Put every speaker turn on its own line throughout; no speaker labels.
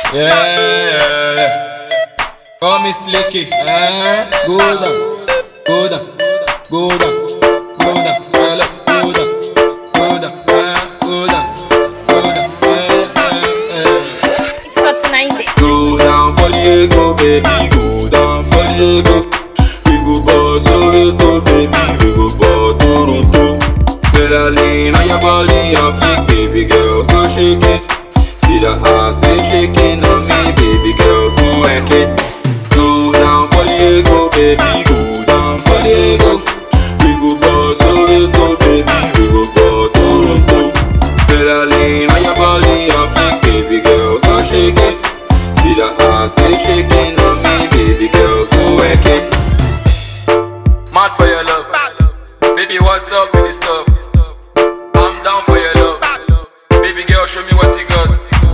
Yeah. Call me Slicky. Go down, go down, go down, go down, go down, go down, go down, go down, go down.
Go down for the ego, baby. Go down for the ego. We go boss over to baby. We go ball Toronto. Better lean on your body and flick, baby girl. Go shake it. See the ass is shaking on me, baby girl. Go work it. Go down for the ego, baby. Go down for the ego. We go boss over to baby. We go ball Toronto. Better lean on your body and flick, baby girl. Go shake it. See the ass is shaking on me, baby girl. Go work it.
Mad for your love, baby. What's up with this stuff? I'm down for your love, baby girl. Show me what you got.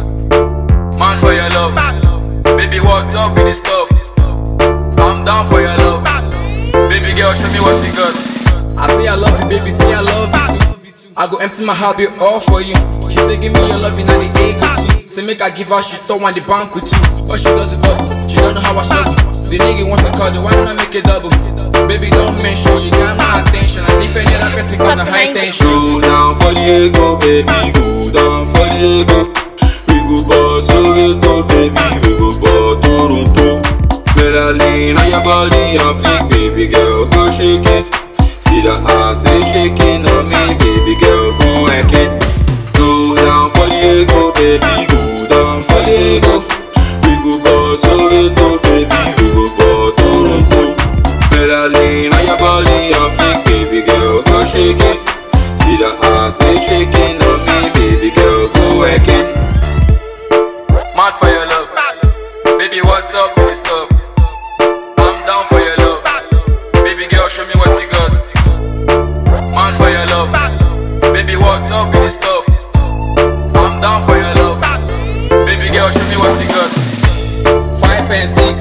Mad for your love, baby. What's up with this stuff? I'm down for your love, baby girl. Show me what you got. I say I love you, baby. Say I love you too. I go empty my heart, be all for you. She say give me your love, and the ego too. Say make I give her, she throw on the bank too. Cause she does it double, she don't know how I struggle. The nigga wants a cuddle, why don't I make it double? Baby, don't mention, you got my attention. And if any other person got the high tension.
Go down for the ego, baby. Go down for the ego. We go boss over to baby. We go ball Toronto. Better lean on your body and flick, baby girl. Go shake it. See the ass is shaking on me, baby girl. Go work it. Go down for the ego, baby. Go down for the ego. We go boss over to baby. We go ball Toronto. Better lean on your body and flick, baby girl. Go shake it. See the ass is shaking on me, baby girl. Go work it.
Mad for your love, baby. What's up with this stuff? I'm down for your love, baby girl. Show me what you got. Mad for your love, baby. What's up with this stuff? I'm down for your love, baby girl. Show me what you got. 5 and 6,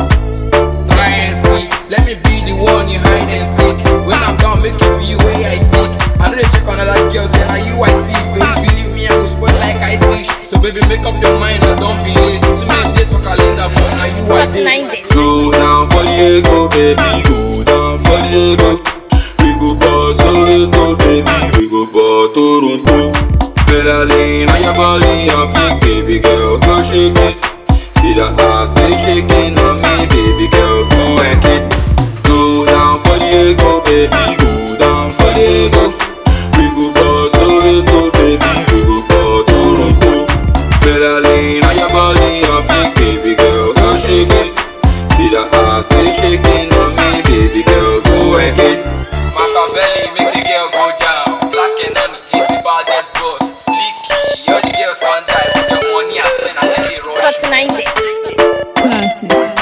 try and see. Let me be the one you hide and seek. When I'm down, make you be where I seek. I know they check on other girls, then are you I see. So if you leave me, I will spoil like ice fish. So baby, make up your mind and don't be late. 2 many days for calendar, but now you I date.
Go down for the ego, baby. Go down for the ego. We go boss over to baby. We go ball Toronto. Better lean on your body and flick, baby girl. Go shake it. See the ass is shaking on me, baby girl. Go work it. Go down for the ego, baby. Go down for the ego. We go boss over to baby. We go ball Toronto. Better lean on your body and flick, baby girl. Go shake it. See the ass is shaking on me, baby girl. Go work it.
Machiavelli, make the girl go down. Black and honey, he's the baddest boss. Slicky, all the girls want die with your money. I spend as I roll.
Classic.